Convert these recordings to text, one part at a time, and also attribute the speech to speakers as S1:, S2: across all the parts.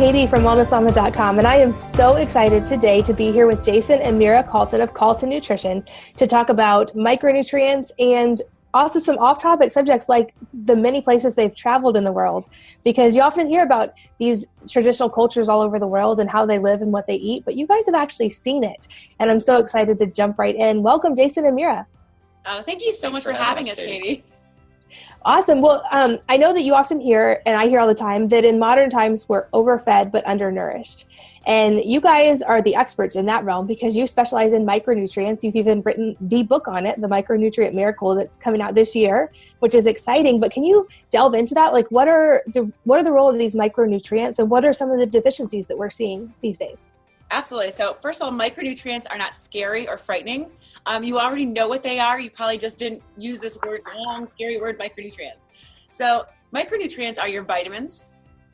S1: Katie from wellnessmama.com, and I am so excited today to be here with Jason and Mira Calton of Calton Nutrition to talk about micronutrients and also some off-topic subjects like the many places they've traveled in the world, because you often hear about these traditional cultures all over the world and how they live and what they eat, but you guys have actually seen it, and I'm so excited to jump right in. Welcome, Jason and Mira.
S2: Thank you so much for having us, Katie.
S1: Awesome. Well, I know that you often hear, and I hear all the time, that in modern times we're overfed but undernourished. And you guys are the experts in that realm because you specialize in micronutrients. You've even written the book on it, The Micronutrient Miracle, that's coming out this year, which is exciting. But can you delve into that? Like, what are the role of these micronutrients, and what are some of the deficiencies that we're seeing these days?
S2: Absolutely. So first of all, micronutrients are not scary or frightening. You already know what they are. You probably just didn't use this long, scary word, micronutrients. So micronutrients are your vitamins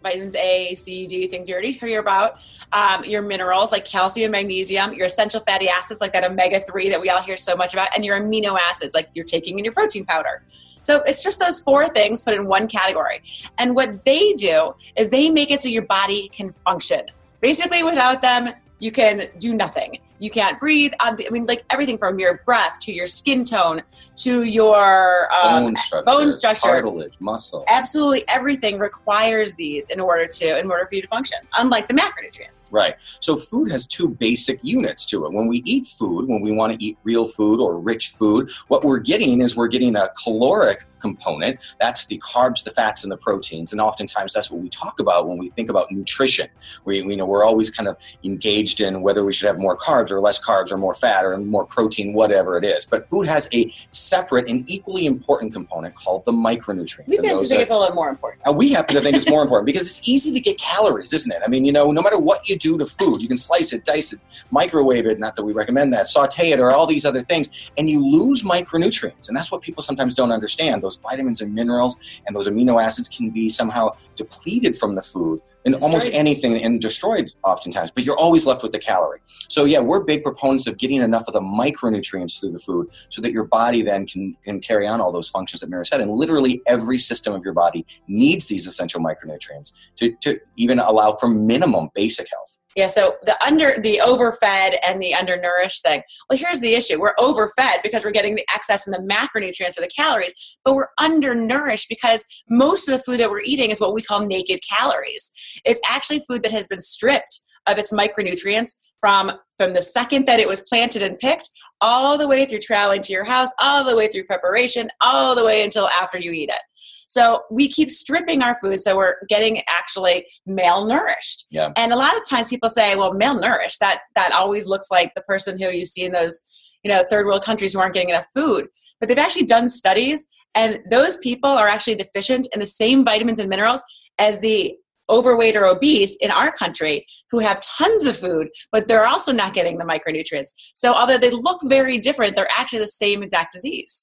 S2: A, C, D, things you already hear about, your minerals like calcium, magnesium, your essential fatty acids like that omega-3 that we all hear so much about, and your amino acids like you're taking in your protein powder. So it's just those four things put in one category. And what they do is they make it so your body can function. Basically, without them, you can do nothing. You can't breathe. Like everything from your breath to your skin tone to your bone structure,
S3: cartilage, muscle.
S2: Absolutely, everything requires these in order for you to function. Unlike the macronutrients.
S3: Right. So food has two basic units to it. When we eat food, when we want to eat real food or rich food, what we're getting a caloric component. That's the carbs, the fats, and the proteins. And oftentimes that's what we talk about when we think about nutrition. We're always kind of engaged in whether we should have more carbs or less carbs or more fat or more protein, whatever it is. But food has a separate and equally important component called the micronutrients.
S2: We tend to think it's a little more important.
S3: And we happen to think it's more important because it's easy to get calories, isn't it? I mean, no matter what you do to food, you can slice it, dice it, microwave it, not that we recommend that, saute it, or all these other things, and you lose micronutrients. And that's what people sometimes don't understand. Those vitamins and minerals and those amino acids can be somehow depleted from the food in almost anything and destroyed oftentimes, but you're always left with the calorie. So yeah, we're big proponents of getting enough of the micronutrients through the food so that your body then can carry on all those functions that Mira said. And literally every system of your body needs these essential micronutrients to even allow for minimum basic health.
S2: Yeah, so the overfed and the undernourished thing. Well, here's the issue. We're overfed because we're getting the excess in the macronutrients or the calories, but we're undernourished because most of the food that we're eating is what we call naked calories. It's actually food that has been stripped of its micronutrients from the second that it was planted and picked all the way through traveling to your house, all the way through preparation, all the way until after you eat it. So we keep stripping our food, so we're getting actually malnourished.
S3: Yeah.
S2: And a lot of times people say, well, malnourished, that always looks like the person who you see in those, third world countries who aren't getting enough food. But they've actually done studies, and those people are actually deficient in the same vitamins and minerals as the overweight or obese in our country who have tons of food, but they're also not getting the micronutrients. So although they look very different, they're actually the same exact disease.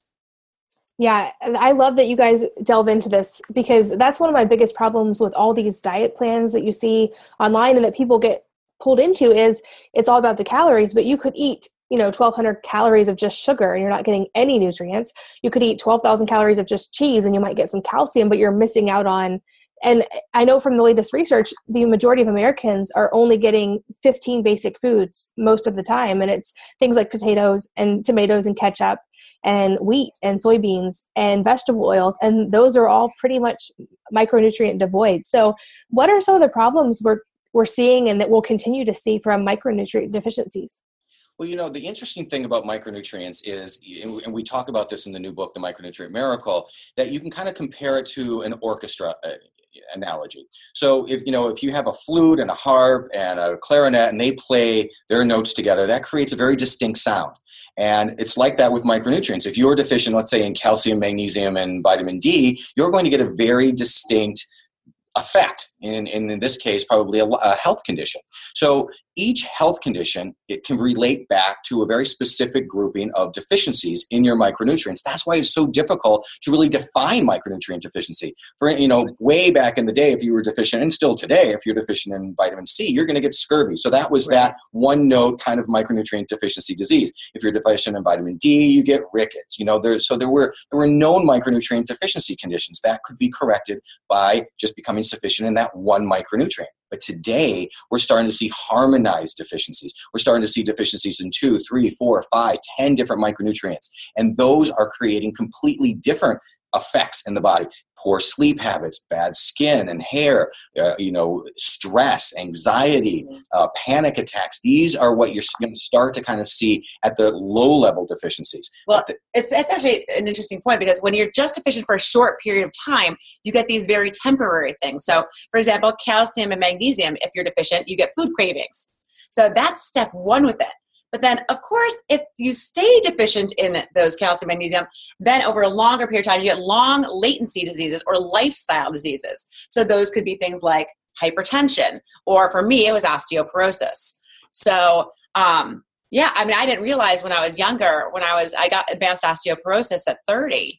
S1: Yeah, I love that you guys delve into this because that's one of my biggest problems with all these diet plans that you see online and that people get pulled into is it's all about the calories, but you could eat 1,200 calories of just sugar and you're not getting any nutrients. You could eat 12,000 calories of just cheese and you might get some calcium, but you're missing out on. And I know from the latest research, the majority of Americans are only getting 15 basic foods most of the time. And it's things like potatoes and tomatoes and ketchup and wheat and soybeans and vegetable oils. And those are all pretty much micronutrient devoid. So what are some of the problems we're seeing and that we'll continue to see from micronutrient deficiencies?
S3: Well, the interesting thing about micronutrients is, and we talk about this in the new book, The Micronutrient Miracle, that you can kind of compare it to an orchestra analogy. So if you have a flute and a harp and a clarinet and they play their notes together, that creates a very distinct sound. And it's like that with micronutrients. If you're deficient, let's say in calcium, magnesium, and vitamin D, you're going to get a very distinct effect, in this case, probably a health condition. So each health condition, it can relate back to a very specific grouping of deficiencies in your micronutrients. That's why it's so difficult to really define micronutrient deficiency. For, way back in the day, if you were deficient, and still today, if you're deficient in vitamin C, you're going to get scurvy. So that was that one note kind of micronutrient deficiency disease. If you're deficient in vitamin D, you get rickets. There were known micronutrient deficiency conditions that could be corrected by just becoming sufficient in that one micronutrient. But today, we're starting to see harmonized deficiencies. We're starting to see deficiencies in 2, 3, 4, 5, 10 different micronutrients. And those are creating completely different effects in the body. Poor sleep habits, bad skin and hair, stress, anxiety, panic attacks. These are what you're going to start to kind of see at the low-level deficiencies.
S2: Well, it's actually an interesting point, because when you're just deficient for a short period of time, you get these very temporary things. So, for example, calcium and magnesium, if you're deficient, you get food cravings. So that's step one with it. But then, of course, if you stay deficient in those calcium, magnesium, then over a longer period of time, you get long latency diseases or lifestyle diseases. So those could be things like hypertension, or for me, it was osteoporosis. So, I didn't realize when I was younger, I got advanced osteoporosis at 30.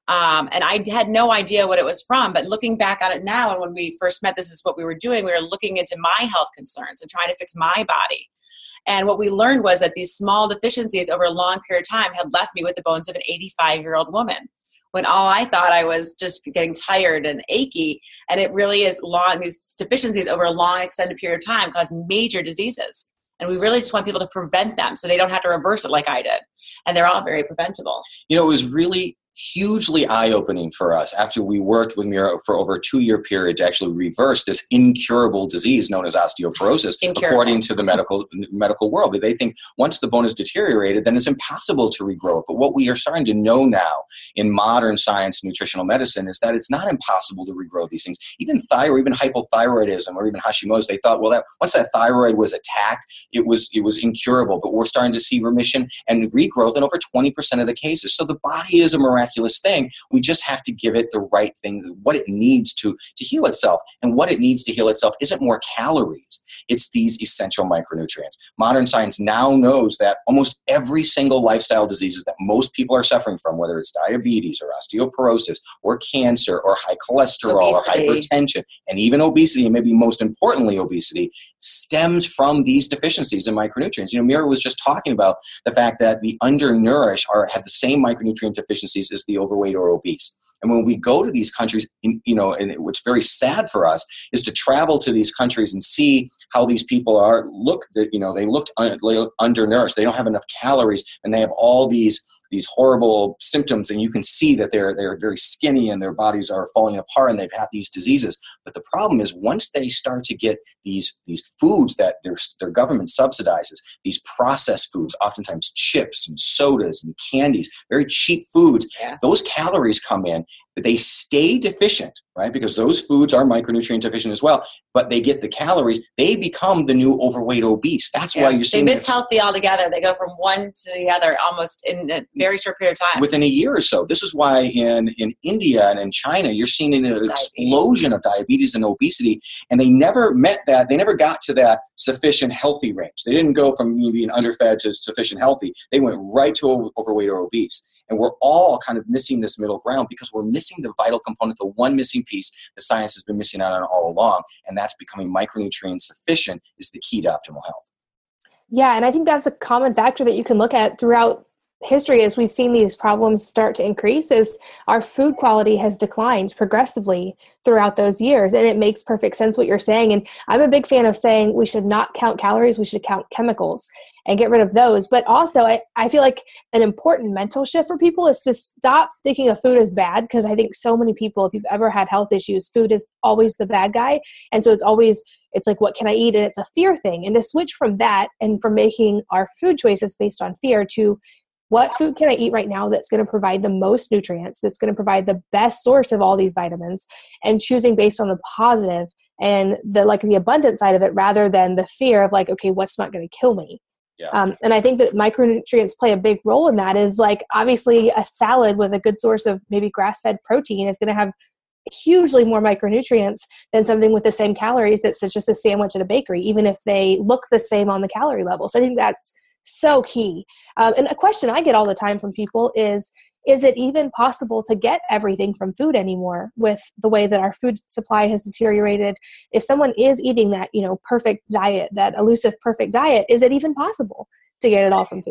S2: And I had no idea what it was from, but looking back on it now, and when we first met, this is what we were doing. We were looking into my health concerns and trying to fix my body. And what we learned was that these small deficiencies over a long period of time had left me with the bones of an 85-year-old woman, when all I thought I was just getting tired and achy. And it really is these deficiencies over a long extended period of time cause major diseases. And we really just want people to prevent them so they don't have to reverse it like I did. And they're all very preventable.
S3: It was really hugely eye-opening for us after we worked with Mira for over a 2-year period to actually reverse this incurable disease known as osteoporosis, according to the medical world. They think once the bone is deteriorated, then it's impossible to regrow it. But what we are starting to know now in modern science, nutritional medicine, is that it's not impossible to regrow these things. Even thyroid, even hypothyroidism, or even Hashimoto's, they thought, well, that once that thyroid was attacked, it was incurable. But we're starting to see remission and regrowth in over 20% of the cases. So the body is a miraculous thing. We just have to give it the right things, what it needs to heal itself. And what it needs to heal itself isn't more calories. It's these essential micronutrients. Modern science now knows that almost every single lifestyle diseases that most people are suffering from, whether it's diabetes or osteoporosis or cancer or high cholesterol or hypertension, and even obesity, and maybe most importantly obesity, stems from these deficiencies in micronutrients. Mira was just talking about the fact that the undernourished have the same micronutrient deficiencies as the overweight or obese. And when we go to these countries, and what's very sad for us is to travel to these countries and see how these people look undernourished. They don't have enough calories, and they have all these horrible symptoms, and you can see that they're very skinny and their bodies are falling apart and they've had these diseases. But the problem is once they start to get these foods that their government subsidizes, these processed foods, oftentimes chips and sodas and candies, very cheap foods, those calories come in, but they stay deficient, right? Because those foods are micronutrient deficient as well, but they get the calories, they become the new overweight obese. That's why you're seeing
S2: they miss healthy altogether. They go from one to the other almost in a very short period of time.
S3: Within a year or so. This is why in India and in China, you're seeing an explosion of diabetes and obesity, and they never met that. They never got to that sufficient healthy range. They didn't go from being underfed to sufficient healthy. They went right to overweight or obese. And we're all kind of missing this middle ground because we're missing the vital component, the one missing piece that science has been missing out on all along, and that's becoming micronutrient sufficient is the key to optimal health.
S1: Yeah, and I think that's a common factor that you can look at throughout history as we've seen these problems start to increase is our food quality has declined progressively throughout those years. And it makes perfect sense what you're saying. And I'm a big fan of saying we should not count calories, we should count chemicals and get rid of those. But also I feel like an important mental shift for people is to stop thinking of food as bad, because I think so many people, if you've ever had health issues, food is always the bad guy. And so it's like, what can I eat? And it's a fear thing. And to switch from that and from making our food choices based on fear to what food can I eat right now that's going to provide the most nutrients, that's going to provide the best source of all these vitamins, and choosing based on the positive and the abundant side of it rather than the fear of like, okay, what's not going to kill me? Yeah. And I think that micronutrients play a big role in that. Is like obviously a salad with a good source of maybe grass-fed protein is going to have hugely more micronutrients than something with the same calories that's just a sandwich at a bakery, even if they look the same on the calorie level. So I think that's so key. And a question I get all the time from people is it even possible to get everything from food anymore with the way that our food supply has deteriorated? If someone is eating that, perfect diet, that elusive perfect diet, is it even possible to get it all from food?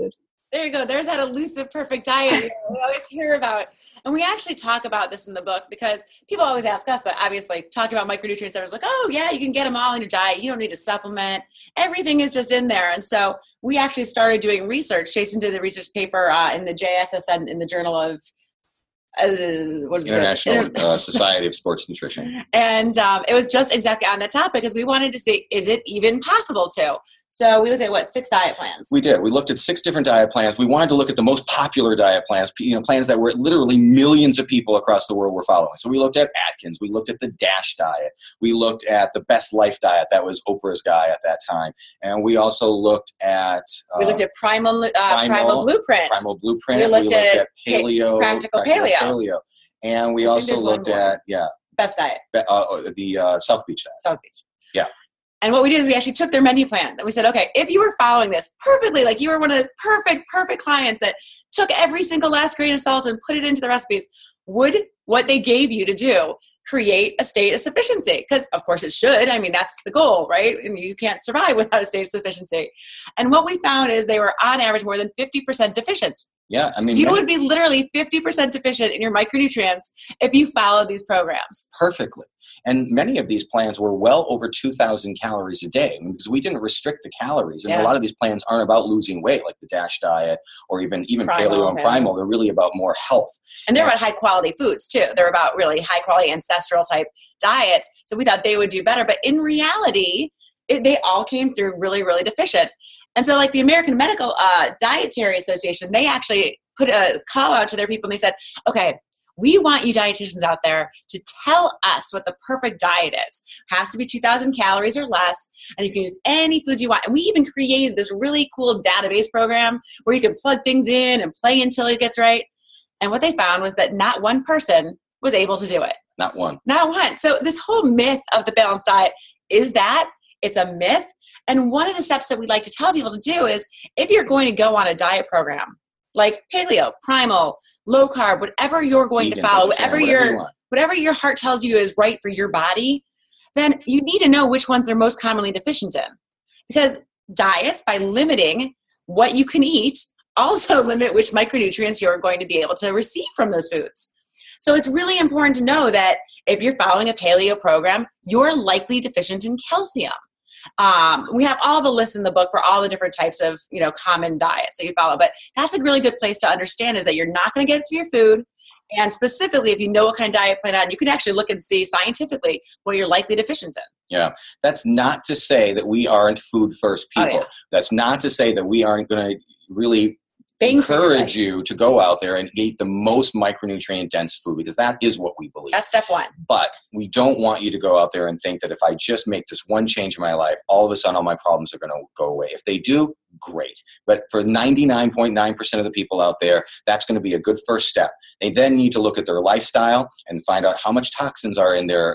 S2: There you go. There's that elusive perfect diet we always hear about. And we actually talk about this in the book because people always ask us that, obviously, talking about micronutrients, everyone's like, oh, yeah, you can get them all in your diet. You don't need to supplement. Everything is just in there. And so we actually started doing research. Jason did a research paper in the JSSN, in the Journal of
S3: International Society of Sports Nutrition.
S2: And it was just exactly on that topic because we wanted to see, is it even possible to? So we looked at 6 diet plans.
S3: We did. We looked at 6 different diet plans. We wanted to look at the most popular diet plans, plans that were literally millions of people across the world were following. So we looked at Atkins. We looked at the DASH diet. We looked at the Best Life diet. That was Oprah's guy at that time. And we also looked at...
S2: we looked at Primal Blueprint.
S3: Primal Blueprint.
S2: We looked at
S3: Paleo.
S2: Practical Paleo.
S3: And we also looked at,
S2: Best Diet.
S3: The South Beach diet.
S2: South Beach.
S3: Yeah.
S2: And what we did is we actually took their menu plan and we said, okay, if you were following this perfectly, like you were one of the perfect clients that took every single last grain of salt and put it into the recipes, would what they gave you to do create a state of sufficiency? Because of course it should. I mean, that's the goal, right? I mean, you can't survive without a state of sufficiency. And what we found is they were on average more than 50% deficient.
S3: Yeah, I mean,
S2: you would be literally 50% deficient in your micronutrients if you followed these programs.
S3: Perfectly. And many of these plans were well over 2,000 calories a day because we didn't restrict the calories. And a lot of these plans aren't about losing weight, like the DASH diet or even Paleo and Primal. They're really about more health.
S2: And they're about high quality foods too. They're about really high quality ancestral type diets. So we thought they would do better. But in reality, they all came through really, really deficient. And so like the American Medical Dietary Association, they actually put a call out to their people and they said, okay, we want you dietitians out there to tell us what the perfect diet is. It has to be 2,000 calories or less, and you can use any foods you want. And we even created this really cool database program where you can plug things in and play until it gets right. And what they found was that not one person was able to do it.
S3: Not one.
S2: Not one. So this whole myth of the balanced diet is that it's a myth. And one of the steps that we like to tell people to do is if you're going to go on a diet program, like paleo, primal, low carb, whatever you're going
S3: Vegan,
S2: to follow,
S3: whatever
S2: your heart tells you is right for your body, then you need to know which ones they're most commonly deficient in. Because diets, by limiting what you can eat, also limit which micronutrients you're going to be able to receive from those foods. So it's really important to know that if you're following a paleo program, you're likely deficient in calcium. We have all the lists in the book for all the different types of, common diets that you follow. But that's a really good place to understand is that you're not going to get it through your food. And specifically, if you know what kind of diet plan on, you can actually look and see scientifically what you're likely deficient in.
S3: Yeah. That's not to say that we aren't food first people.
S2: Oh, yeah.
S3: That's not to say that we aren't going to really encourage you to go out there and eat the most micronutrient dense food because that is what we believe.
S2: That's step one.
S3: But we don't want you to go out there and think that if I just make this one change in my life, all of a sudden all my problems are going to go away. If they do, great. But for 99.9% of the people out there, that's going to be a good first step. They then need to look at their lifestyle and find out how much toxins are in their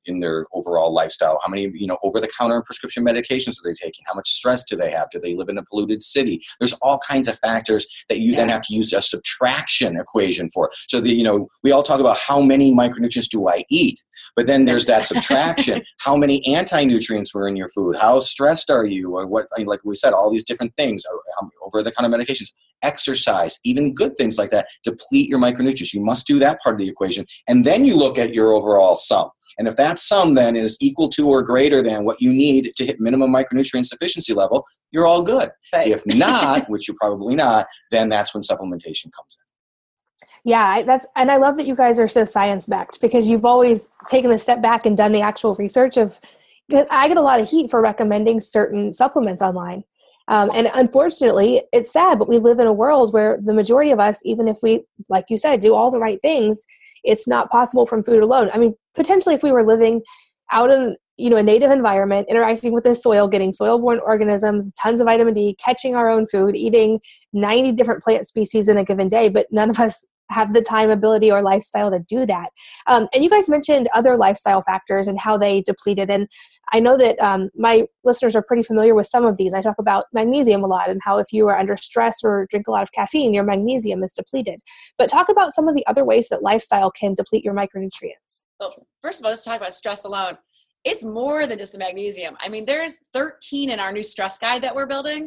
S3: overall lifestyle. How many, over-the-counter and prescription medications are they taking? How much stress do they have? Do they live in a polluted city? There's all kinds of factors that you then have to use a subtraction equation for. So we all talk about how many micronutrients do I eat, but then there's that subtraction. How many anti-nutrients were in your food? How stressed are you? Or what? Like we said, all these different things, over-the-counter medications, exercise, even good things like that, deplete your micronutrients. You must do that part of the equation. And then you look at your overall sum. And if that sum then is equal to or greater than what you need to hit minimum micronutrient sufficiency level, you're all good.
S2: Right.
S3: If not, which you're probably not, then that's when supplementation comes in.
S1: Yeah, and I love that you guys are so science-backed because you've always taken a step back and done the actual research of, I get a lot of heat for recommending certain supplements online. And unfortunately, it's sad, but we live in a world where the majority of us, even if we, like you said, do all the right things, it's not possible from food alone. I mean, potentially if we were living out in, a native environment, interacting with the soil, getting soil-borne organisms, tons of vitamin D, catching our own food, eating 90 different plant species in a given day, but none of us have the time, ability, or lifestyle to do that. And you guys mentioned other lifestyle factors and how they depleted. And I know that my listeners are pretty familiar with some of these. I talk about magnesium a lot and how if you are under stress or drink a lot of caffeine, your magnesium is depleted. But talk about some of the other ways that lifestyle can deplete your micronutrients.
S2: Well, first of all, let's talk about stress alone. It's more than just the magnesium. I mean, there's 13 in our new stress guide that we're building.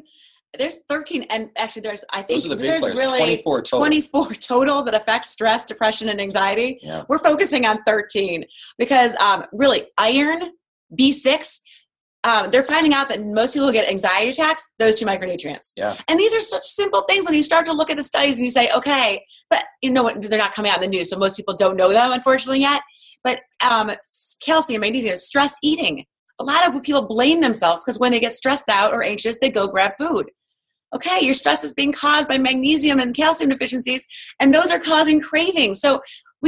S2: There's 13, and actually there's, I think
S3: those are the big
S2: there's
S3: players.
S2: really
S3: 24
S2: total that affect stress, depression, and anxiety.
S3: Yeah.
S2: We're focusing on 13 because really iron, B6, they're finding out that most people who get anxiety attacks, those 2 micronutrients.
S3: Yeah.
S2: And these are such simple things when you start to look at the studies and you say, okay, but you know what, they're not coming out in the news, so most people don't know them, unfortunately, yet. But calcium, magnesium, stress eating. A lot of people blame themselves because when they get stressed out or anxious, they go grab food. Okay, your stress is being caused by magnesium and calcium deficiencies, and those are causing cravings. So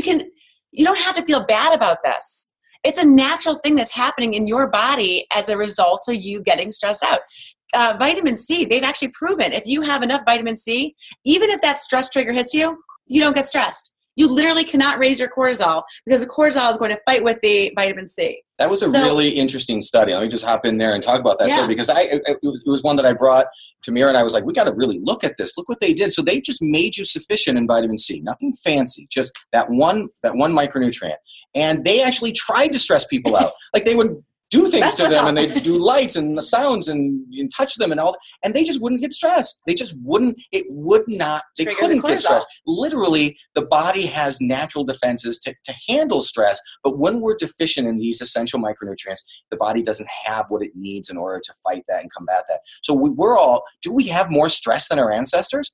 S2: you don't have to feel bad about this. It's a natural thing that's happening in your body as a result of you getting stressed out. Vitamin C, they've actually proven if you have enough vitamin C, even if that stress trigger hits you, you don't get stressed. You literally cannot raise your cortisol because the cortisol is going to fight with the vitamin C.
S3: That was a really interesting study. Let me just hop in there and talk about that study because it was one that I brought to Mira, and I was like, we got to really look at this. Look what they did. So they just made you sufficient in vitamin C. Nothing fancy, just that one micronutrient. And they actually tried to stress people out. Like they would do things to them, and they do lights and sounds and touch them and all that, and they just wouldn't get stressed. They just wouldn't. It would not. They couldn't get stressed. Literally, the body has natural defenses to handle stress, but when we're deficient in these essential micronutrients, the body doesn't have what it needs in order to fight that and combat that. So do we have more stress than our ancestors?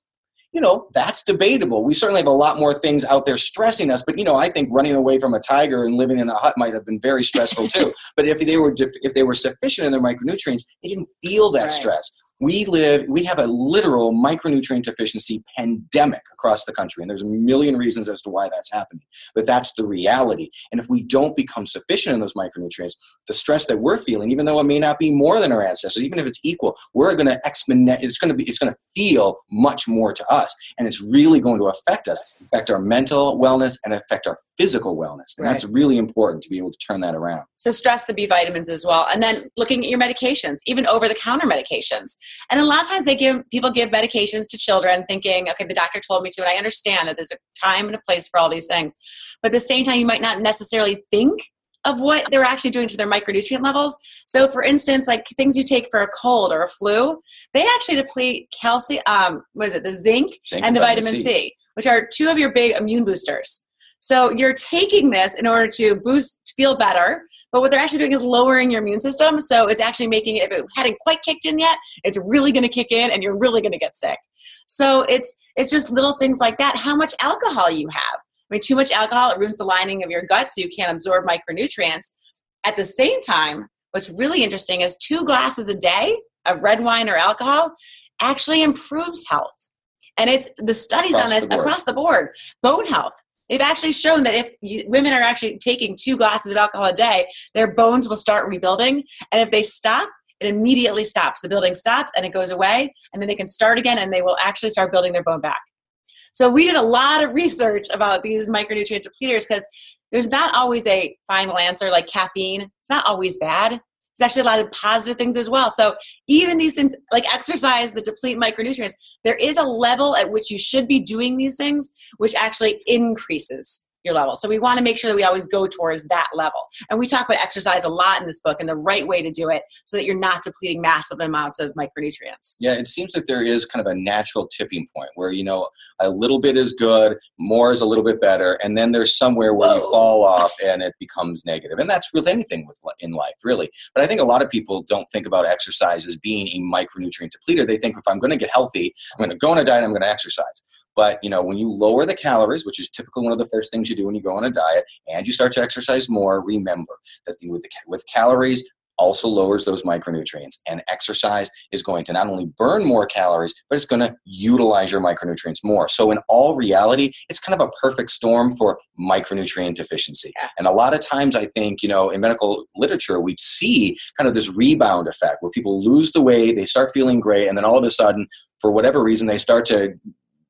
S3: That's debatable. We certainly have a lot more things out there stressing us, but I think running away from a tiger and living in a hut might have been very stressful too. But if they were sufficient in their micronutrients, they didn't feel that stress. We have a literal micronutrient deficiency pandemic across the country, and there's a million reasons as to why that's happening. But that's the reality. And if we don't become sufficient in those micronutrients, the stress that we're feeling, even though it may not be more than our ancestors, even if it's equal, we're going to it's going to feel much more to us, and it's really going to affect us, affect our mental wellness, and affect our physical wellness. And that's really important to be able to turn that around.
S2: So stress the B vitamins as well. And then looking at your medications, even over-the-counter medications. And a lot of times people give medications to children thinking, okay, the doctor told me to, and I understand that there's a time and a place for all these things. But at the same time, you might not necessarily think of what they're actually doing to their micronutrient levels. So for instance, like things you take for a cold or a flu, they actually deplete calcium, the zinc and the vitamin C, which are 2 of your big immune boosters. So you're taking this in order to feel better, but what they're actually doing is lowering your immune system. So it's actually making it, if it hadn't quite kicked in yet, it's really going to kick in and you're really going to get sick. So it's just little things like that. How much alcohol you have. I mean, too much alcohol, it ruins the lining of your gut so you can't absorb micronutrients. At the same time, what's really interesting is 2 glasses a day of red wine or alcohol actually improves health. And it's the studies on this across the board. Bone health. They've actually shown that if women are actually taking 2 glasses of alcohol a day, their bones will start rebuilding. And if they stop, it immediately stops. The building stops and it goes away. And then they can start again and they will actually start building their bone back. So we did a lot of research about these micronutrient depleters because there's not always a final answer like caffeine. It's not always bad. There's actually a lot of positive things as well. So even these things like exercise that deplete micronutrients, there is a level at which you should be doing these things, which actually increases your level. So we want to make sure that we always go towards that level. And we talk about exercise a lot in this book and the right way to do it so that you're not depleting massive amounts of micronutrients.
S3: Yeah, it seems like there is kind of a natural tipping point where, a little bit is good, more is a little bit better, and then there's somewhere where you fall off and it becomes negative. And that's with anything in life, really. But I think a lot of people don't think about exercise as being a micronutrient depleter. They think if I'm going to get healthy, I'm going to go on a diet, I'm going to exercise. But, when you lower the calories, which is typically one of the first things you do when you go on a diet, and you start to exercise more, remember that with calories also lowers those micronutrients. And exercise is going to not only burn more calories, but it's going to utilize your micronutrients more. So in all reality, it's kind of a perfect storm for micronutrient deficiency.
S2: Yeah.
S3: And a lot of times I think, in medical literature, we see kind of this rebound effect where people lose the weight, they start feeling great, and then all of a sudden, for whatever reason, they start to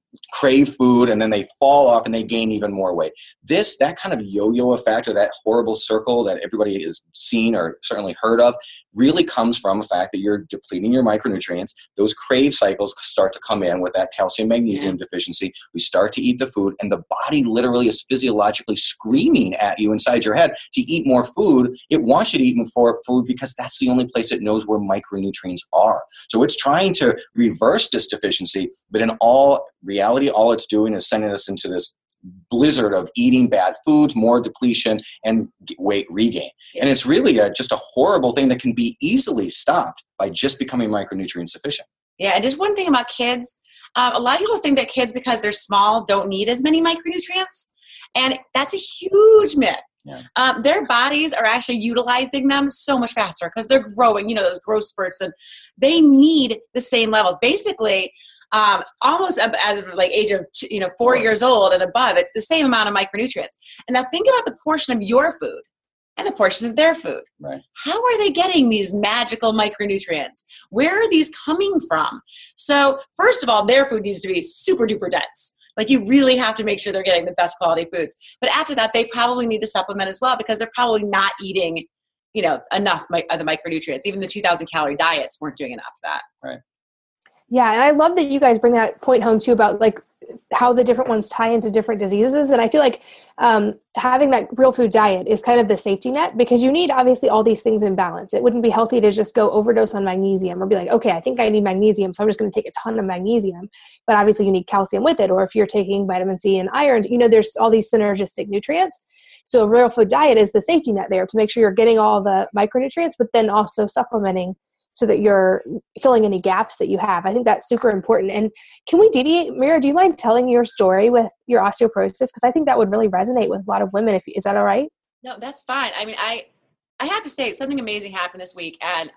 S3: crave food and then they fall off and they gain even more weight. That kind of yo-yo effect, or that horrible circle that everybody has seen or certainly heard of, really comes from the fact that you're depleting your micronutrients. Those crave cycles start to come in with that calcium magnesium deficiency. We start to eat the food, and the body literally is physiologically screaming at you inside your head to eat more food. It wants you to eat more food because that's the only place it knows where micronutrients are. So it's trying to reverse this deficiency, but in all reality, all it's doing is sending us into this blizzard of eating bad foods, more depletion, and weight regain. Yeah. And it's really just a horrible thing that can be easily stopped by just becoming micronutrient sufficient.
S2: Yeah, and just one thing about kids, a lot of people think that kids, because they're small, don't need as many micronutrients, and that's a huge myth. Yeah. Their bodies are actually utilizing them so much faster because they're growing, those growth spurts, and they need the same levels. Basically, almost as like age of 4 years old and above, it's the same amount of micronutrients. And now think about the portion of your food and the portion of their food.
S3: Right.
S2: How are they getting these magical micronutrients? Where are these coming from? So first of all, their food needs to be super duper dense. Like, you really have to make sure they're getting the best quality foods. But after that, they probably need to supplement as well, because they're probably not eating, enough of the micronutrients. Even the 2,000 calorie diets weren't doing enough of that.
S3: Right.
S1: Yeah, and I love that you guys bring that point home too about like how the different ones tie into different diseases. And I feel like having that real food diet is kind of the safety net, because you need obviously all these things in balance. It wouldn't be healthy to just go overdose on magnesium or be like, okay, I think I need magnesium, so I'm just going to take a ton of magnesium. But obviously you need calcium with it. Or if you're taking vitamin C and iron, there's all these synergistic nutrients. So a real food diet is the safety net there to make sure you're getting all the micronutrients, but then also supplementing so that you're filling any gaps that you have. I think that's super important. And can we deviate? Mira, do you mind telling your story with your osteoporosis? Because I think that would really resonate with a lot of women. Is that all right?
S2: No, that's fine. I mean, I have to say something amazing happened this week. And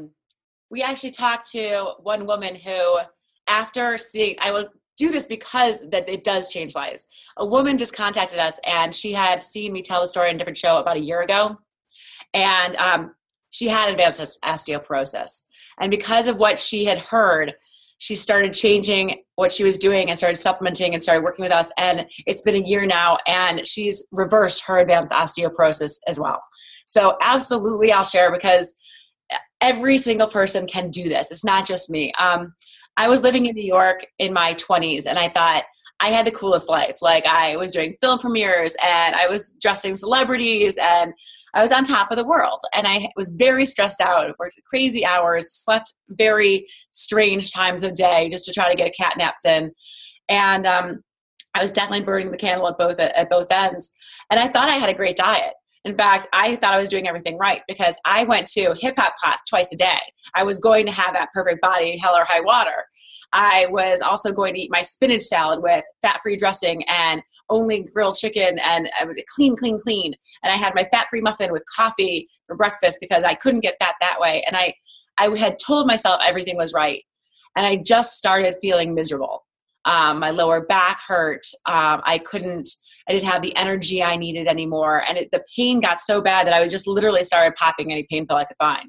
S2: we actually talked to one woman who, after seeing, I will do this because that it does change lives. A woman just contacted us, and she had seen me tell the story on a different show about a year ago. And she had advanced osteoporosis. And because of what she had heard, she started changing what she was doing and started supplementing and started working with us. And it's been a year now, and she's reversed her advanced osteoporosis as well. So absolutely, I'll share, because every single person can do this. It's not just me. I was living in New York in my 20s, and I thought I had the coolest life. Like, I was doing film premieres, and I was dressing celebrities, and I was on top of the world, and I was very stressed out, worked crazy hours, slept very strange times of day just to try to get a cat naps in. And I was definitely burning the candle at both ends. And I thought I had a great diet. In fact, I thought I was doing everything right, because I went to hip hop class twice a day. I was going to have that perfect body, hell or high water. I was also going to eat my spinach salad with fat-free dressing and only grilled chicken, and I would clean. And I had my fat-free muffin with coffee for breakfast because I couldn't get fat that way. And I had told myself everything was right. And I just started feeling miserable. My lower back hurt. I didn't have the energy I needed anymore. And the pain got so bad that I just literally started popping any pain pill I could find.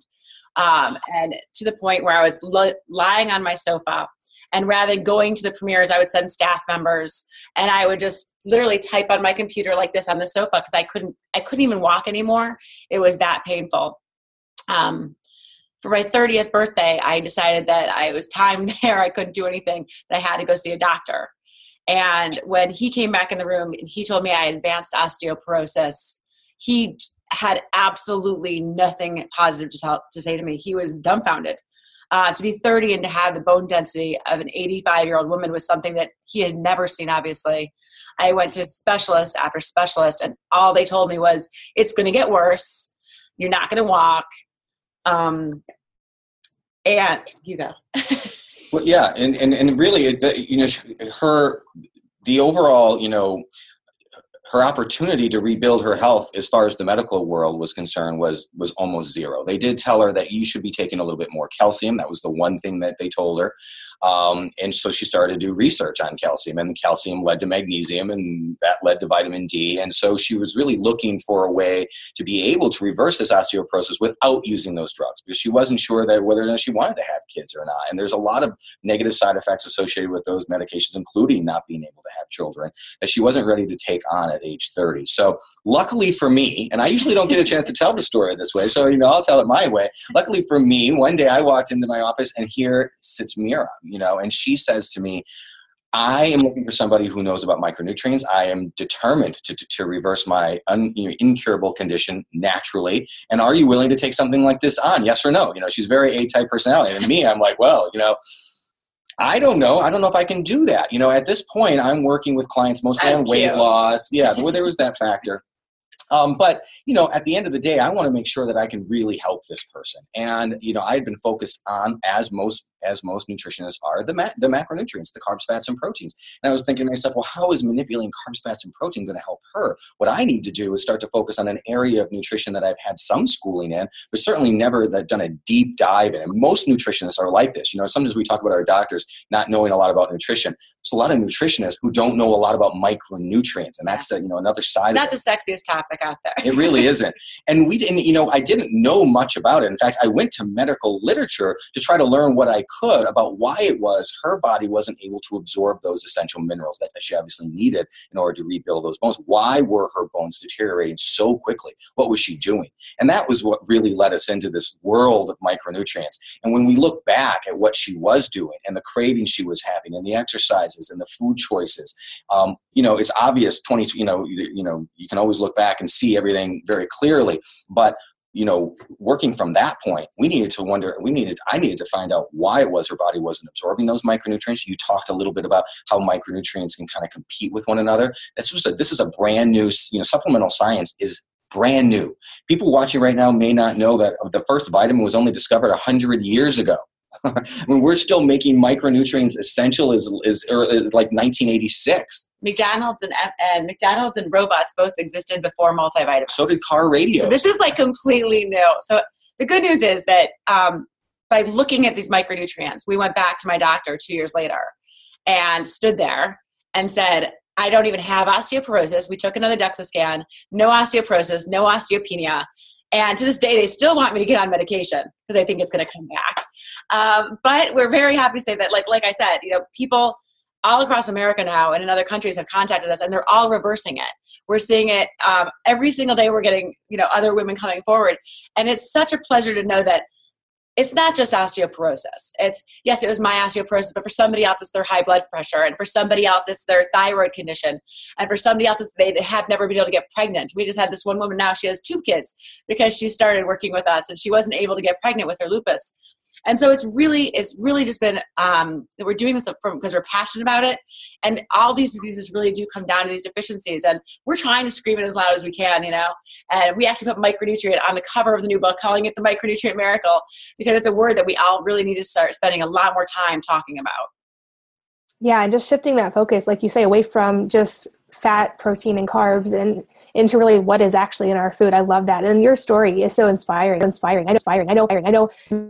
S2: And to the point where I was lying on my sofa, and rather than going to the premieres, I would send staff members, and I would just literally type on my computer like this on the sofa, because I couldn't even walk anymore. It was that painful. For my 30th birthday, I decided that it was time there. I couldn't do anything, that I had to go see a doctor. And when he came back in the room and he told me I had advanced osteoporosis, he had absolutely nothing positive to say to me. He was dumbfounded. To be 30 and to have the bone density of an 85-year-old woman was something that he had never seen, obviously. I went to specialist after specialist, and all they told me was, it's going to get worse. You're not going to walk. And you go.
S3: Well, yeah. And really, the overall, her opportunity to rebuild her health as far as the medical world was concerned was almost zero. They did tell her that you should be taking a little bit more calcium. That was the one thing that they told her. And so she started to do research on calcium, and the calcium led to magnesium, and that led to vitamin D. And so she was really looking for a way to be able to reverse this osteoporosis without using those drugs, because she wasn't sure that whether or not she wanted to have kids or not. And there's a lot of negative side effects associated with those medications, including not being able to have children, that she wasn't ready to take on at age 30. So luckily for me, and I usually don't get a chance to tell the story this way, so I'll tell it my way. Luckily for me, one day I walked into my office, and here sits Mira, and she says to me, I am looking for somebody who knows about micronutrients. I am determined to reverse my incurable condition naturally. And are you willing to take something like this on? Yes or no? She's very A-type personality. And me, I'm like, well, I don't know. I don't know if I can do that. At this point, I'm working with clients mostly on weight loss. Yeah, there was that factor. But, at the end of the day, I want to make sure that I can really help this person. And, I had been focused on, as most nutritionists are, the macronutrients, the carbs, fats, and proteins. And I was thinking to myself, well, how is manipulating carbs, fats, and protein going to help her? What I need to do is start to focus on an area of nutrition that I've had some schooling in, but certainly never done a deep dive in. And most nutritionists are like this. Sometimes we talk about our doctors not knowing a lot about nutrition. There's a lot of nutritionists who don't know a lot about micronutrients. And that's, another side of it.
S2: It's not the sexiest topic out there.
S3: It really isn't. And I didn't know much about it. In fact, I went to medical literature to try to learn what I could about why it was her body wasn't able to absorb those essential minerals that she obviously needed in order to rebuild those bones. Why were her bones deteriorating so quickly? What was she doing? And that was what really led us into this world of micronutrients. And when we look back at what she was doing and the cravings she was having and the exercises and the food choices, it's obvious. You can always look back and see everything very clearly, but working from that point, I needed to find out why it was her body wasn't absorbing those micronutrients. You talked a little bit about how micronutrients can kind of compete with one another. This is a brand new, supplemental science is brand new. People watching right now may not know that the first vitamin was only discovered 100 years ago. We're still making micronutrients essential as like 1986.
S2: McDonald's and robots both existed before multivitamins.
S3: So did car radios.
S2: So this is like completely new. So the good news is that by looking at these micronutrients, we went back to my doctor 2 years later and stood there and said, I don't even have osteoporosis. We took another DEXA scan, no osteoporosis, no osteopenia. And to this day, they still want me to get on medication because I think it's going to come back. But we're very happy to say that, like I said, people all across America now and in other countries have contacted us, and they're all reversing it. We're seeing it every single day. We're getting, other women coming forward. And it's such a pleasure to know that it's not just osteoporosis. Yes, it was my osteoporosis, but for somebody else, it's their high blood pressure. And for somebody else, it's their thyroid condition. And for somebody else, it's they have never been able to get pregnant. We just had this one woman now, she has 2 kids because she started working with us and she wasn't able to get pregnant with her lupus. And so it's really just been, we're doing this because we're passionate about it. And all these diseases really do come down to these deficiencies. And we're trying to scream it as loud as we can, and we actually put micronutrient on the cover of the new book, calling it the Micronutrient Miracle, because it's a word that we all really need to start spending a lot more time talking about.
S1: Yeah. And just shifting that focus, like you say, away from just fat, protein, and carbs and into really what is actually in our food. I love that. And your story is so inspiring. I know.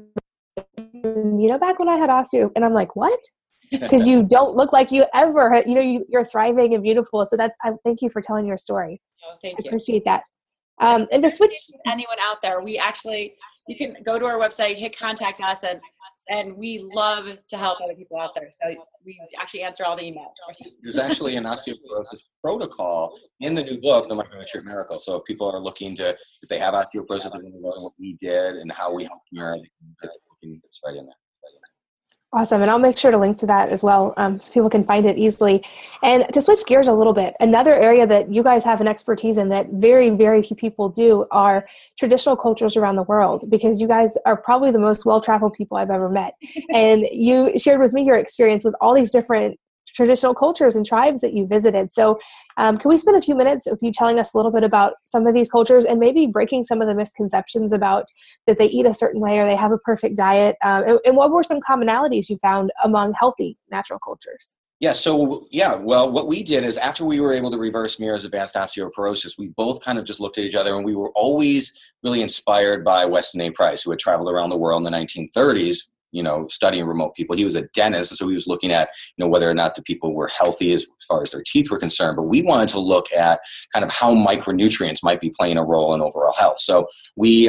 S1: Back when I had osteo, and I'm like, what? Because you don't look like you ever, you're thriving and beautiful. So I thank you for telling your story.
S2: Oh, thank you.
S1: I appreciate that. And to switch,
S2: anyone out there, you can go to our website, hit contact us, and we love to help other people out there. So we actually answer all the emails.
S3: There's actually an osteoporosis protocol in the new book, The Micronutrient Miracle. So if people are looking if they have osteoporosis, they want to learn what we did and how we helped them, it's right in there.
S1: Awesome. And I'll make sure to link to that as well, so people can find it easily. And to switch gears a little bit, another area that you guys have an expertise in that very, very few people do are traditional cultures around the world, because you guys are probably the most well-traveled people I've ever met. And you shared with me your experience with all these different traditional cultures and tribes that you visited. So can we spend a few minutes with you telling us a little bit about some of these cultures and maybe breaking some of the misconceptions about that they eat a certain way or they have a perfect diet? And what were some commonalities you found among healthy natural cultures?
S3: Well, what we did is after we were able to reverse Mira's advanced osteoporosis, we both kind of just looked at each other, and we were always really inspired by Weston A. Price, who had traveled around the world in the 1930s, studying remote people. He was a dentist, and so he was looking at, whether or not the people were healthy as far as their teeth were concerned. But we wanted to look at kind of how micronutrients might be playing a role in overall health. So we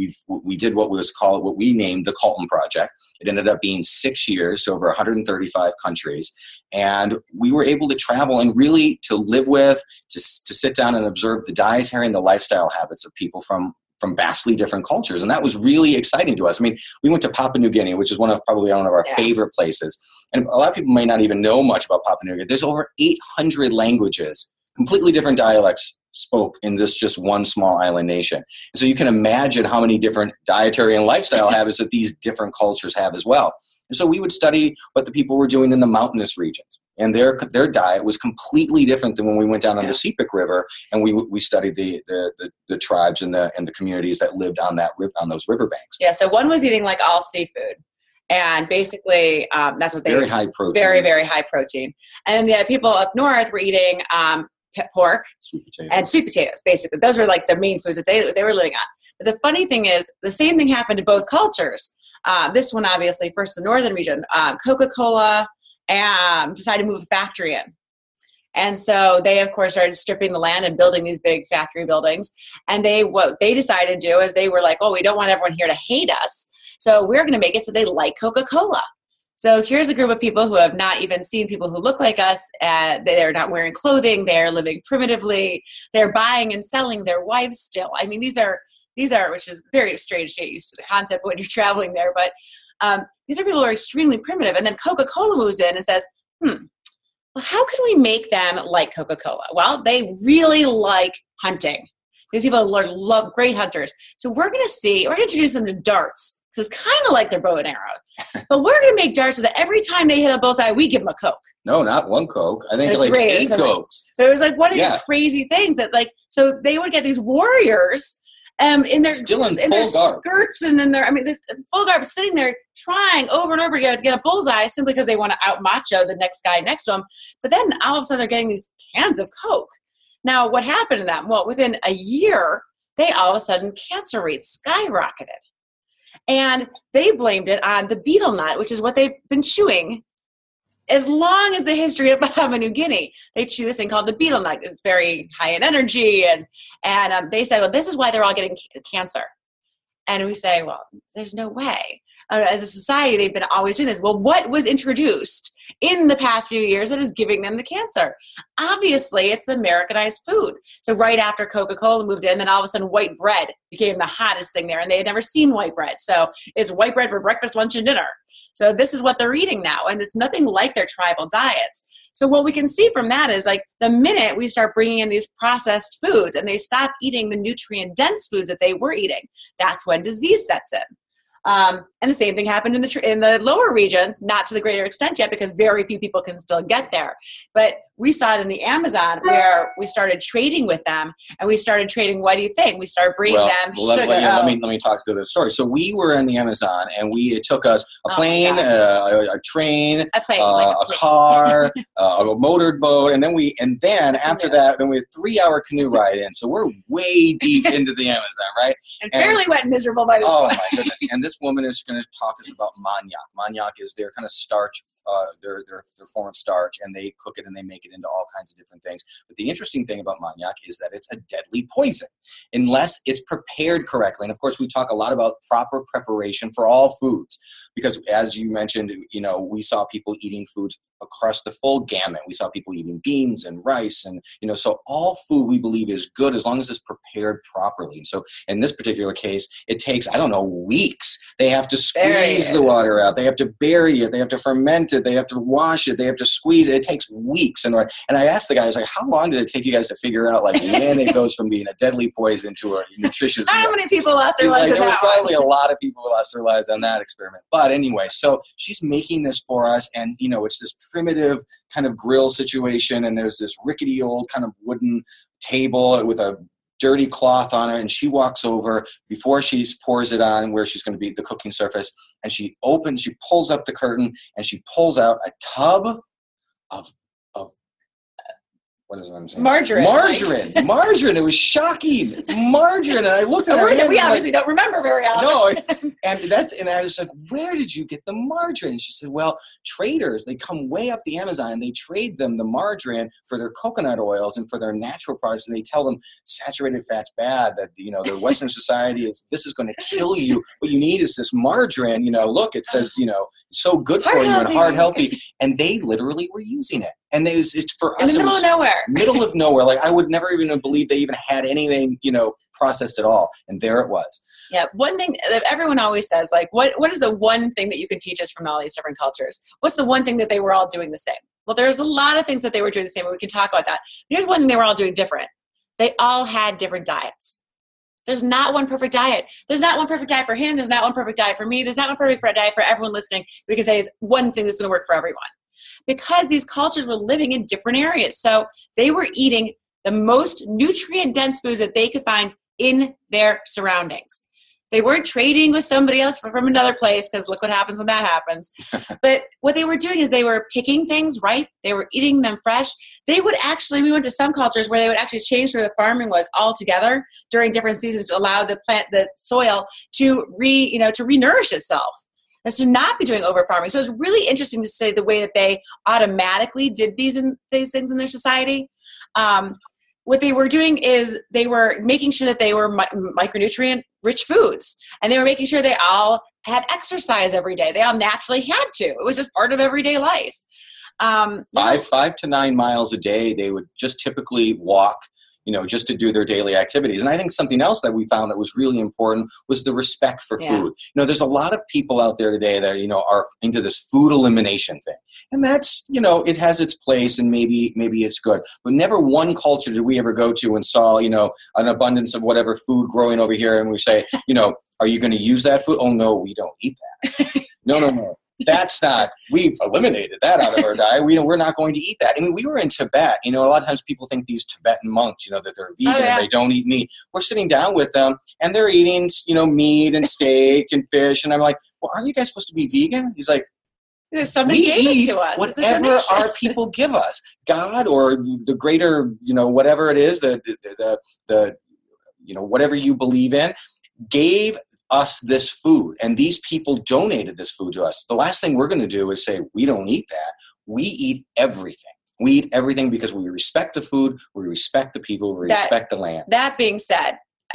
S3: did what we named the Colton Project. It ended up being 6 years to over 135 countries. And we were able to travel and really to live with, to sit down and observe the dietary and the lifestyle habits of people from vastly different cultures. And that was really exciting to us. I mean, we went to Papua New Guinea, which is one of our favorite places. And a lot of people may not even know much about Papua New Guinea. There's over 800 languages, completely different dialects spoke in this just one small island nation. And so you can imagine how many different dietary and lifestyle habits that these different cultures have as well. And so we would study what the people were doing in the mountainous regions. And their diet was completely different than when we went down on the Sepik River and we studied the tribes and the communities that lived on those riverbanks.
S2: Yeah, so one was eating like all seafood. And basically, that's what they
S3: very high protein.
S2: Very, very high protein. And the people up north were eating pork and sweet potatoes, basically. Those were like the main foods that they were living on. But the funny thing is, the same thing happened to both cultures. This one, obviously, first the northern region, Coca-Cola decided to move a factory in. And so they, of course, started stripping the land and building these big factory buildings. And what they decided to do is they were like, oh, we don't want everyone here to hate us. So we're going to make it so they like Coca-Cola. So here's a group of people who have not even seen people who look like us. They're not wearing clothing. They're living primitively. They're buying and selling their wives still. I mean, these are, which is very strange to get used to the concept when you're traveling there. But these are people who are extremely primitive. And then Coca-Cola moves in and says, well, how can we make them like Coca-Cola? Well, they really like hunting. These people love great hunters. So we're going to introduce them to darts. Because it's kind of like their bow and arrow. But we're going to make darts so that every time they hit a bullseye, we give them a Coke.
S3: No, not one Coke. I think like 8 Cokes.
S2: So it was like one of these crazy things that so they would get these warriors in their skirts and in their, this full garb sitting there trying over and over again to get a bullseye simply because they want to out macho the next guy next to them. But then all of a sudden they're getting these cans of Coke. Now, what happened to them? Well, within a year, they all of a sudden cancer rates skyrocketed. And they blamed it on the betel nut, which is what they've been chewing as long as the history of Papua New Guinea. They chew this thing called the betel nut. It's very high in energy. And they said, well, this is why they're all getting cancer. And we say, well, there's no way. As a society, they've been always doing this. Well, what was introduced in the past few years that is giving them the cancer? Obviously, it's Americanized food. So right after Coca-Cola moved in, then all of a sudden white bread became the hottest thing there, and they had never seen white bread. So it's white bread for breakfast, lunch, and dinner. So this is what they're eating now, and it's nothing like their tribal diets. So what we can see from that is the minute we start bringing in these processed foods and they stop eating the nutrient-dense foods that they were eating, that's when disease sets in. And the same thing happened in the lower regions, not to the greater extent yet because very few people can still get there. But we saw it in the Amazon where we started trading with them, and we started trading. What do you think? We started bringing them sugar.
S3: Let me talk through the story. So we were in the Amazon, and it took us a plane, a train, a car, a motorboat, and then after that, we had a 3-hour canoe ride in. So we're way deep into the Amazon, right?
S2: And fairly wet and miserable by this point.
S3: Oh my goodness! And this woman is going to talk us about manioc. Manioc is their kind of starch, their form of starch, and they cook it and they make it into all kinds of different things. But the interesting thing about manioc is that it's a deadly poison unless it's prepared correctly. And of course, we talk a lot about proper preparation for all foods because, as you mentioned, we saw people eating foods across the full gamut. We saw people eating beans and rice, and so all food we believe is good as long as it's prepared properly. And so in this particular case, it takes weeks. They have to squeeze the water out. They have to bury it. They have to ferment it. They have to wash it. They have to squeeze it. It takes weeks. And I asked the guys, how long did it take you guys to figure out when it goes from being a deadly poison to a nutritious meal?
S2: How many people lost their lives on that?
S3: There was probably a lot of people who lost their lives on that experiment. But anyway, so she's making this for us, and it's this primitive kind of grill situation, and there's this rickety old kind of wooden table with a dirty cloth on it, and she walks over before she pours it on where she's going to be the cooking surface, and she pulls up the curtain, and she pulls out a tub of what is it I'm saying?
S2: Margarine.
S3: Margarine. It was shocking. Margarine. And I looked at her hand.
S2: We obviously don't remember very often.
S3: No. And I was like, where did you get the margarine? And she said, well, traders, they come way up the Amazon and they trade them the margarine for their coconut oils and for their natural products. And they tell them saturated fat's bad, that, the Western society this is going to kill you. What you need is this margarine. Look, it says, so good for you and heart healthy. And they literally were using it. And it's for us.
S2: In the middle of nowhere.
S3: Middle of nowhere. Like, I would never even have believed they even had anything, processed at all. And there it was.
S2: Yeah. One thing that everyone always says, like, what is the one thing that you can teach us from all these different cultures? What's the one thing that they were all doing the same? Well, there's a lot of things that they were doing the same, and we can talk about that. Here's one thing they were all doing different. They all had different diets. There's not one perfect diet. There's not one perfect diet for him. There's not one perfect diet for me. There's not one perfect diet for everyone listening. We can say is one thing that's going to work for everyone. Because these cultures were living in different areas. So they were eating the most nutrient-dense foods that they could find in their surroundings. They weren't trading with somebody else from another place, because look what happens when that happens. But what they were doing is they were picking things ripe. They were eating them fresh. They would actually, we went to some cultures where they would actually change where the farming was altogether during different seasons to allow the soil to re-nourish itself. And to not be doing over farming. So it's really interesting to say the way that they automatically did these things in their society. What they were doing is they were making sure that they were micronutrient rich foods, and they were making sure they all had exercise every day. They all naturally had to. It was just part of everyday life.
S3: 5 to 9 miles a day. They would just typically walk, just to do their daily activities. And I think something else that we found that was really important was the respect for food. There's a lot of people out there today that, are into this food elimination thing. And that's, it has its place, and maybe it's good. But never one culture did we ever go to and saw, an abundance of whatever food growing over here. And we say, are you going to use that food? Oh, no, we don't eat that. No. That's not, we've eliminated that out of our diet. We're not going to eat that. I mean, we were in Tibet. A lot of times people think these Tibetan monks, that they're vegan and they don't eat meat. We're sitting down with them and they're eating, meat and steak and fish. And I'm like, well, aren't you guys supposed to be vegan? He's like,
S2: somebody gave it to us.
S3: Whatever our people give us, God or the greater, whatever it is, the whatever you believe in, gave us this food, and these people donated this food to us. The last thing we're going to do is say we don't eat that. We eat everything. We eat everything because we respect the food, we respect the people, we respect the land.
S2: That being said,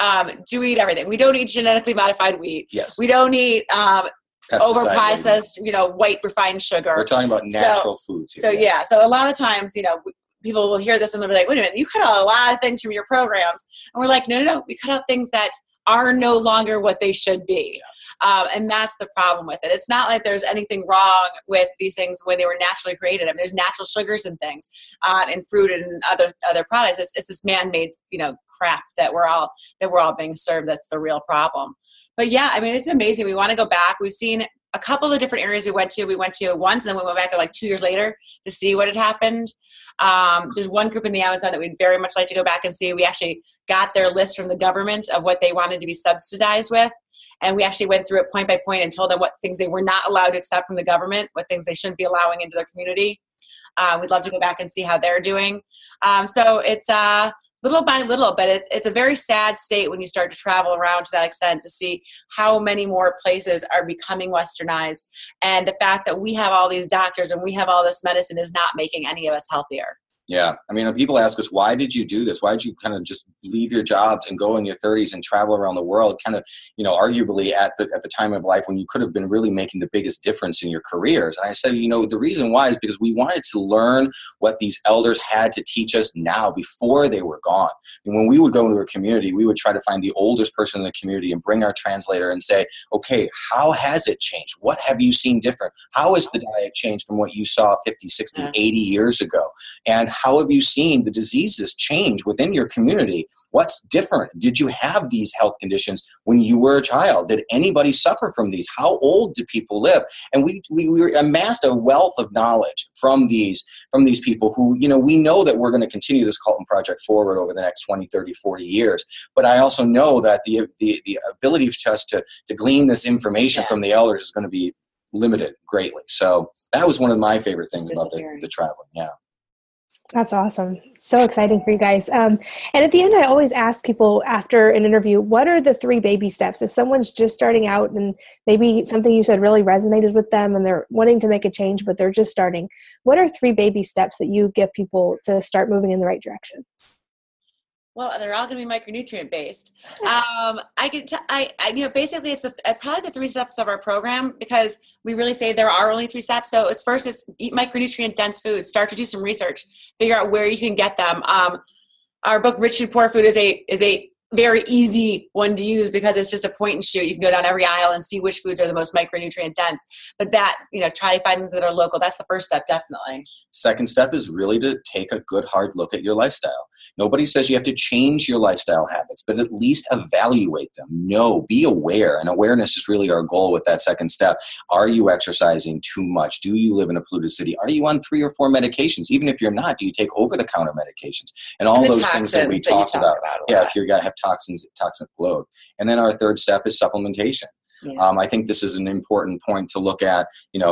S2: do we eat everything? We don't eat genetically modified wheat.
S3: Yes.
S2: We don't eat over-processed, white refined sugar.
S3: We're talking about natural foods here.
S2: So a lot of times, people will hear this and they'll be like, wait a minute, you cut out a lot of things from your programs. And we're like, no, we cut out things that are no longer what they should be. And that's the problem with it. It's not like there's anything wrong with these things when they were naturally created. I mean, there's natural sugars and things, and fruit and other products. It's this man-made, crap that we're all being served. That's the real problem. But yeah, I mean, it's amazing. We want to go back. We've seen a couple of different areas we went to. We went to once, and then we went back like 2 years later to see what had happened. There's one group in the Amazon that we'd very much like to go back and see. We actually got their list from the government of what they wanted to be subsidized with. And we actually went through it point by point and told them what things they were not allowed to accept from the government, what things they shouldn't be allowing into their community. We'd love to go back and see how they're doing. So it's little by little, but it's a very sad state when you start to travel around to that extent to see how many more places are becoming westernized. And the fact that we have all these doctors and we have all this medicine is not making any of us healthier.
S3: Yeah. I mean, people ask us, why did you do this? Why did you kind of just leave your jobs and go in your 30s and travel around the world, kind of, arguably at the time of life when you could have been really making the biggest difference in your careers? And I said, the reason why is because we wanted to learn what these elders had to teach us now before they were gone. And when we would go into a community, we would try to find the oldest person in the community and bring our translator and say, okay, how has it changed? What have you seen different? How has the diet changed from what you saw 50, 60, 80 years ago? And how have you seen the diseases change within your community? What's different? Did you have these health conditions when you were a child? Did anybody suffer from these? How old do people live? And we amassed a wealth of knowledge from these people who, we know that we're going to continue this Culton Project forward over the next 20, 30, 40 years. But I also know that the ability for us to glean this information from the elders is going to be limited greatly. So that was one of my favorite things
S2: It's
S3: about the traveling. Yeah.
S1: That's awesome. So exciting for you guys. And at the end, I always ask people after an interview, what are the 3 baby steps? If someone's just starting out and maybe something you said really resonated with them and they're wanting to make a change, but they're just starting, what are 3 baby steps that you give people to start moving in the right direction?
S2: Well, they're all going to be micronutrient based. Basically it's probably the 3 steps of our program, because we really say there are only 3 steps. So it's eat micronutrient dense foods, start to do some research, figure out where you can get them. Our book, Rich Food, Poor Food, is a very easy one to use because it's just a point and shoot. You can go down every aisle and see which foods are the most micronutrient dense. But that, try to find things that are local. That's the first step, definitely.
S3: Second step is really to take a good hard look at your lifestyle. Nobody says you have to change your lifestyle habits, but at least evaluate them. Be aware. And awareness is really our goal with that second step. Are you exercising too much? Do you live in a polluted city? Are you on 3 or 4 medications? Even if you're not, do you take over-the-counter medications? And all those things that we talked about. If you're going to have toxic load. And then our third step is supplementation. Yeah. I think this is an important point to look at.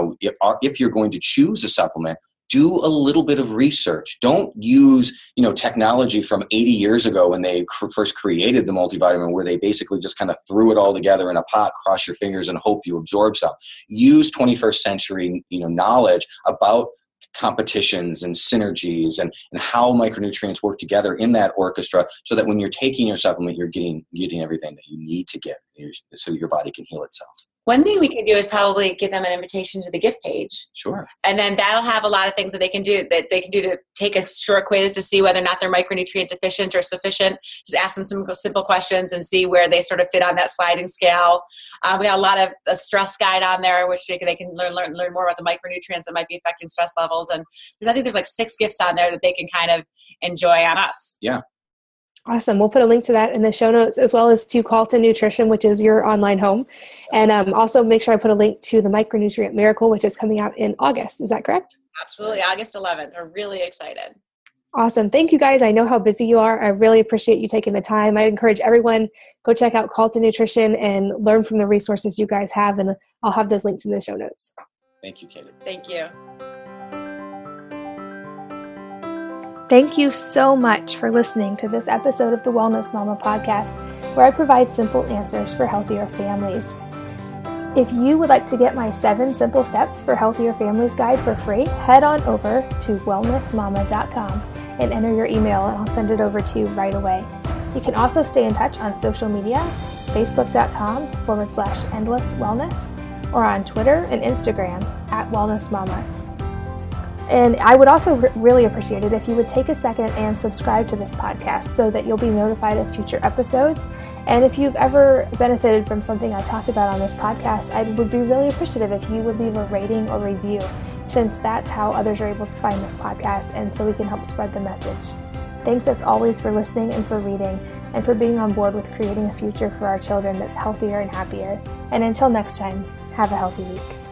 S3: If you're going to choose a supplement, do a little bit of research. Don't use, technology from 80 years ago when they first created the multivitamin, where they basically just kind of threw it all together in a pot, cross your fingers, and hope you absorb some. Use 21st century, knowledge about competitions and synergies and how micronutrients work together in that orchestra, so that when you're taking your supplement, you're getting everything that you need to get so your body can heal itself.
S2: One thing we can do is probably give them an invitation to the gift page.
S3: Sure.
S2: And then that'll have a lot of things that they can do to take a short quiz to see whether or not they're micronutrient deficient or sufficient. Just ask them some simple questions and see where they sort of fit on that sliding scale. We got a lot of a stress guide on there, which they can learn more about the micronutrients that might be affecting stress levels. And I think there's like 6 gifts on there that they can kind of enjoy on us.
S3: Yeah.
S1: Awesome. We'll put a link to that in the show notes, as well as to Calton Nutrition, which is your online home. And also make sure I put a link to the Micronutrient Miracle, which is coming out in August. Is that correct?
S2: Absolutely. August 11th. We're really excited.
S1: Awesome. Thank you, guys. I know how busy you are. I really appreciate you taking the time. I encourage everyone, go check out Calton Nutrition and learn from the resources you guys have. And I'll have those links in the show notes.
S3: Thank you, Katie.
S2: Thank you.
S1: Thank you so much for listening to this episode of the Wellness Mama podcast, where I provide simple answers for healthier families. If you would like to get my 7 simple steps for healthier families guide for free, head on over to wellnessmama.com and enter your email, and I'll send it over to you right away. You can also stay in touch on social media, facebook.com/endless wellness, or on Twitter and Instagram @wellnessmama. And I would also really appreciate it if you would take a second and subscribe to this podcast so that you'll be notified of future episodes. And if you've ever benefited from something I talked about on this podcast, I would be really appreciative if you would leave a rating or review, since that's how others are able to find this podcast, and so we can help spread the message. Thanks as always for listening and for reading and for being on board with creating a future for our children that's healthier and happier. And until next time, have a healthy week.